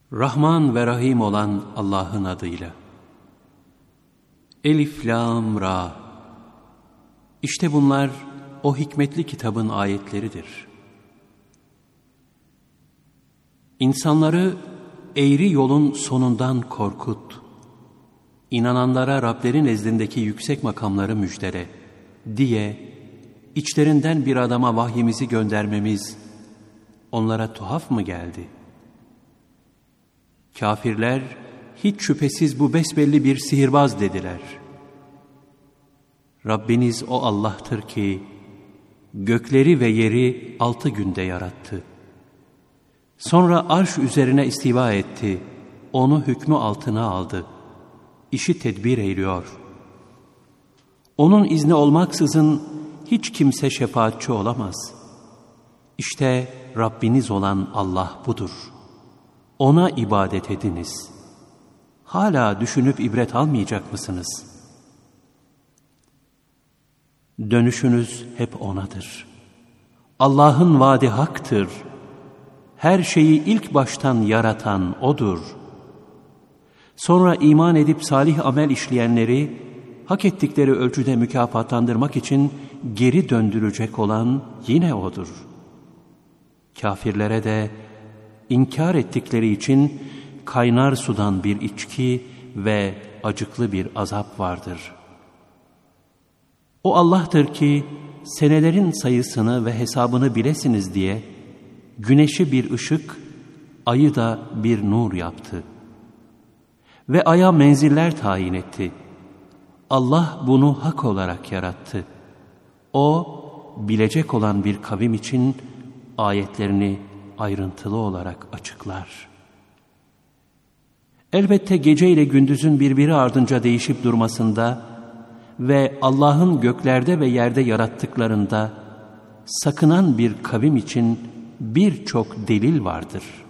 Rahman ve Rahim olan Allah'ın adıyla. Elif, Lam, Ra. İşte bunlar o hikmetli kitabın ayetleridir. İnsanları eğri yolun sonundan korkut. İnananlara Rablerin nezdindeki yüksek makamları müjdele diye içlerinden bir adama vahyimizi göndermemiz onlara tuhaf mı geldi? Kafirler hiç şüphesiz bu besbelli bir sihirbaz dediler. Rabbiniz o Allah'tır ki gökleri ve yeri 6 günde yarattı. Sonra arş üzerine istiva etti, onu hükmü altına aldı. İşi tedbir eyliyor. Onun izni olmaksızın hiç kimse şefaatçi olamaz. İşte Rabbiniz olan Allah budur. Ona ibadet ediniz. Hala düşünüp ibret almayacak mısınız? Dönüşünüz hep O'nadır. Allah'ın vaadi haktır. Her şeyi ilk baştan yaratan O'dur. Sonra iman edip salih amel işleyenleri hak ettikleri ölçüde mükafatlandırmak için geri döndürecek olan yine O'dur. Kafirlere de İnkar ettikleri için kaynar sudan bir içki ve acıklı bir azap vardır. O Allah'tır ki senelerin sayısını ve hesabını bilesiniz diye güneşi bir ışık, ayı da bir nur yaptı. Ve aya menziller tayin etti. Allah bunu hak olarak yarattı. O, bilecek olan bir kavim için ayetlerini ayrıntılı olarak açıklar. Elbette gece ile gündüzün birbiri ardınca değişip durmasında ve Allah'ın göklerde ve yerde yarattıklarında sakınan bir kavim için birçok delil vardır.